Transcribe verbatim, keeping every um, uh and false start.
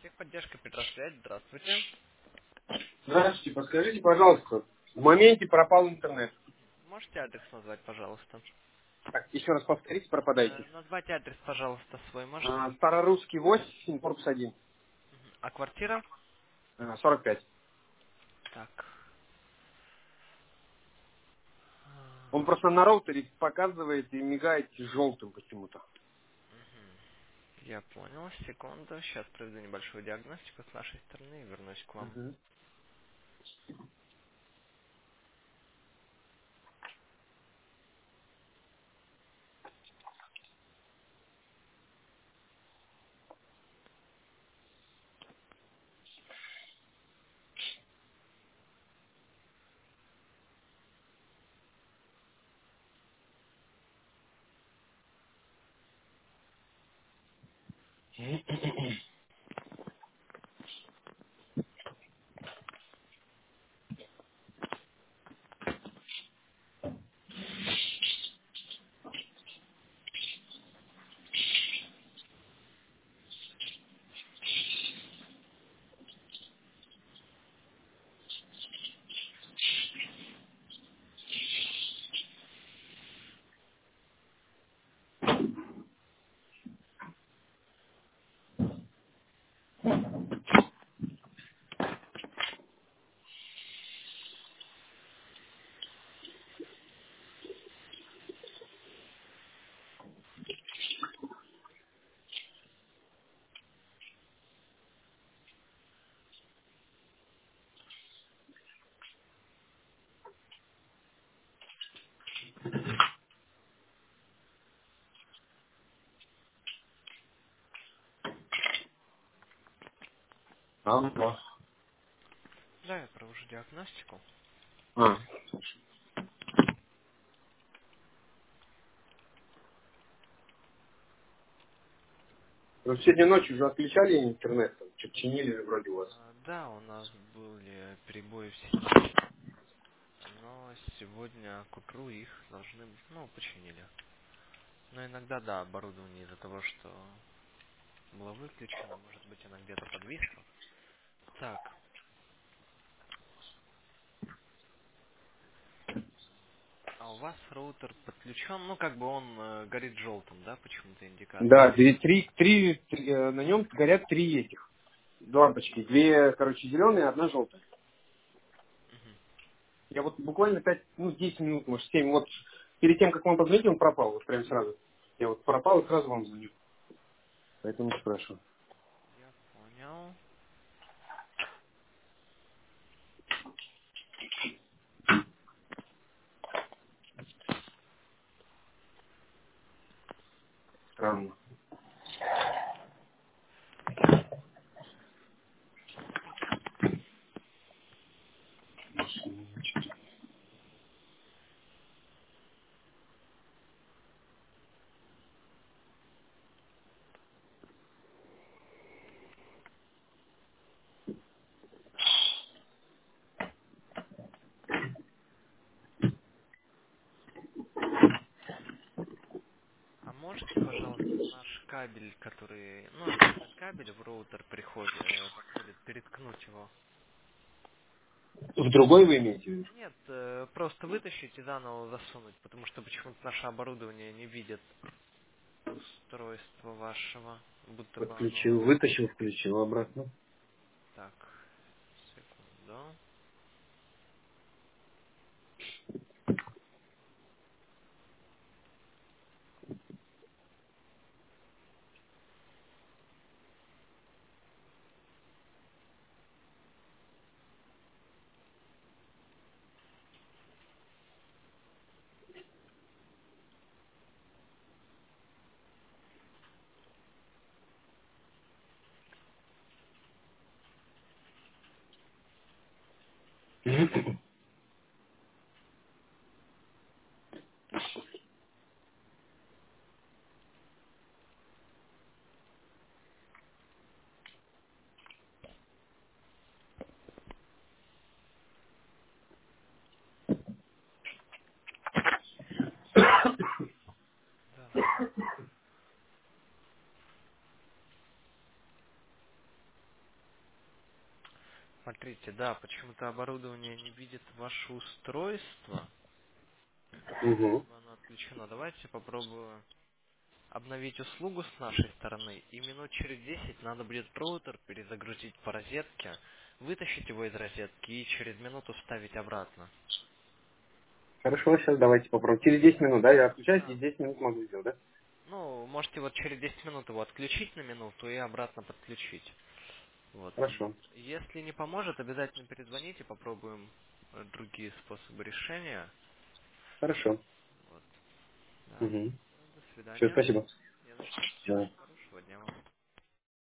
Техподдержка Петросвязь, здравствуйте. Здравствуйте, подскажите, пожалуйста, в моменте пропал интернет. Можете адрес назвать, пожалуйста? Так, еще раз повторите, Э, пропадаете. назвать адрес, пожалуйста, свой можете? А, Старорусский восемь, корпус один, А квартира? а, сорок пять. Так. Он А, просто на роутере показывает и мигает желтым почему-то. Я понял, секунду. Сейчас проведу небольшую диагностику с нашей стороны и вернусь к вам. Мгм. Алло. Да, я провожу диагностику. А. Вы сегодня ночью уже отключали интернет, там, что-то чинили же вроде у вас. А, Да, у нас были перебои в сети, но сегодня к утру их должны, ну, починили. Но иногда, да, оборудование из-за того, что было выключено, может быть, оно где-то подвисло. Так, а у вас роутер подключен, ну, как бы он э, горит желтым, да, почему-то Да, индикация? две- три, три, три, э, на нем горят три этих лампочки. Две, короче, зеленые, одна желтая. Мгм. Я вот буквально пять, ну, десять минут, может, семь. Вот перед тем, как вам позвонить, он пропал, вот прям сразу. Я вот пропал и сразу вам звоню. Поэтому не спрашиваю. Я понял. Странно. А можете, пожалуйста, наш кабель, который, ну, интернет-кабель в роутер приходит, э, подходит, переткнуть его? В другой вы имеете в виду? Нет, э, просто вытащить и заново засунуть, потому что почему-то наше оборудование не видит устройство вашего, будто бы Подключил, оно... вытащил, включил обратно. Так, секунду. Да. Смотрите, да, почему-то оборудование не видит ваше устройство, Угу. либо оно отключено. Давайте попробую обновить услугу с нашей стороны, и минут через десять надо будет роутер перезагрузить по розетке, вытащить его из розетки и через минуту вставить обратно. Хорошо, сейчас давайте попробуем. Через десять минут, да, я отключаюсь, и Да. десять минут могу сделать, да? Ну, можете вот через десять минут его отключить на минуту и обратно подключить. Вот. Хорошо. Если не поможет, обязательно перезвоните, попробуем э, другие способы решения. Хорошо. Вот. Да. Угу. До Все, свидания. спасибо. Не за что. Да. Хорошего дня вам.